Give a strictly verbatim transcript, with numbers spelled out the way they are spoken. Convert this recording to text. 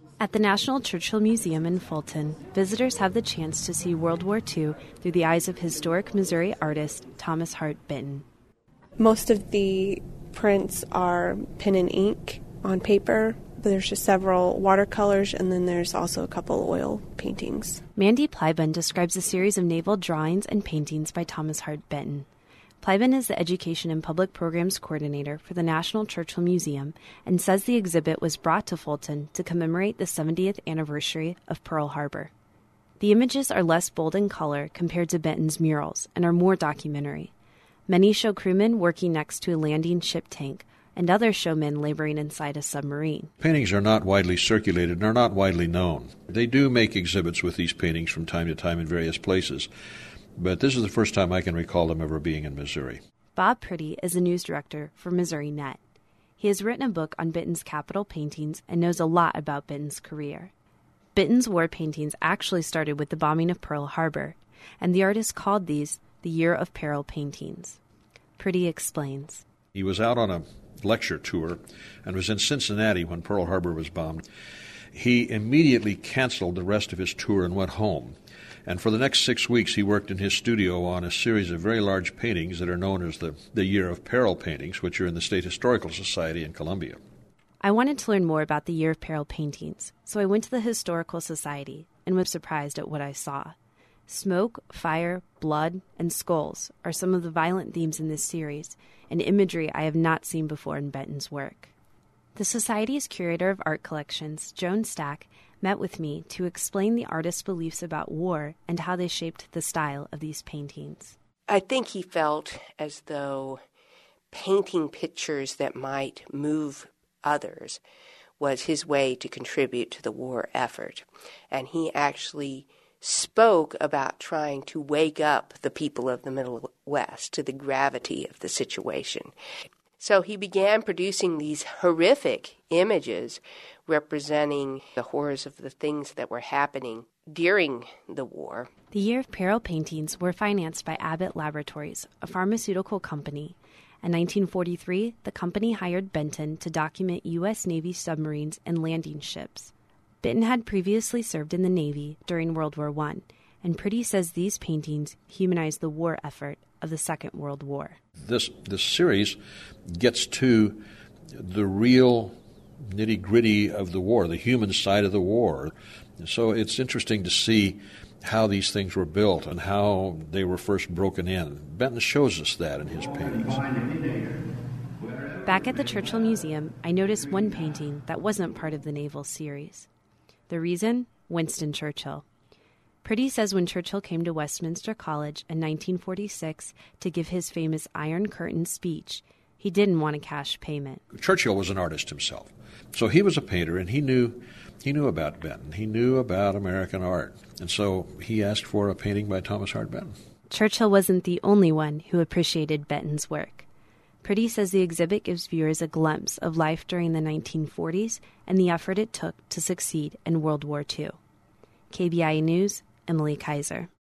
At the National Churchill Museum in Fulton, visitors have the chance to see World War Two through the eyes of historic Missouri artist Thomas Hart Benton. Most of the prints are pen and ink on paper. There's just several watercolors, and then there's also a couple oil paintings. Mandy Plyben describes a series of naval drawings and paintings by Thomas Hart Benton. Plyben is the Education and Public Programs Coordinator for the National Churchill Museum and says the exhibit was brought to Fulton to commemorate the seventieth anniversary of Pearl Harbor. The images are less bold in color compared to Benton's murals and are more documentary. Many show crewmen working next to a landing ship tank, and others show men laboring inside a submarine. Paintings are not widely circulated and are not widely known. They do make exhibits with these paintings from time to time in various places, but this is the first time I can recall them ever being in Missouri. Bob Priddy is the news director for Missouri Net. He has written a book on Benton's capital paintings and knows a lot about Benton's career. Benton's war paintings actually started with the bombing of Pearl Harbor, and the artist called these the Year of Peril paintings. Priddy explains. He was out on a lecture tour and was in Cincinnati when Pearl Harbor was bombed. He immediately canceled the rest of his tour and went home. And for the next six weeks, he worked in his studio on a series of very large paintings that are known as the, the Year of Peril paintings, which are in the State Historical Society in Columbia. I wanted to learn more about the Year of Peril paintings, so I went to the Historical Society and was surprised at what I saw. Smoke, fire, blood, and skulls are some of the violent themes in this series, and imagery I have not seen before in Benton's work. The Society's curator of art collections, Joan Stack, met with me to explain the artist's beliefs about war and how they shaped the style of these paintings. I think he felt as though painting pictures that might move others was his way to contribute to the war effort. And he actually spoke about trying to wake up the people of the Middle West to the gravity of the situation. So he began producing these horrific images representing the horrors of the things that were happening during the war. The Year of Peril paintings were financed by Abbott Laboratories, a pharmaceutical company. In nineteen forty-three, the company hired Benton to document U S Navy submarines and landing ships. Benton had previously served in the Navy during World War One, and Priddy says these paintings humanize the war effort of the Second World War. This this series gets to the real nitty-gritty of the war, the human side of the war. So it's interesting to see how these things were built and how they were first broken in. Benton shows us that in his paintings. Back at the Churchill Museum, I noticed one painting that wasn't part of the naval series. The reason? Winston Churchill. Priddy says when Churchill came to Westminster College in nineteen forty-six to give his famous Iron Curtain speech, he didn't want a cash payment. Churchill was an artist himself. So he was a painter, and he knew he knew about Benton. He knew about American art. And so he asked for a painting by Thomas Hart Benton. Churchill wasn't the only one who appreciated Benton's work. Priddy says the exhibit gives viewers a glimpse of life during the nineteen forties and the effort it took to succeed in World War Two. K B I A News, Emily Kaiser.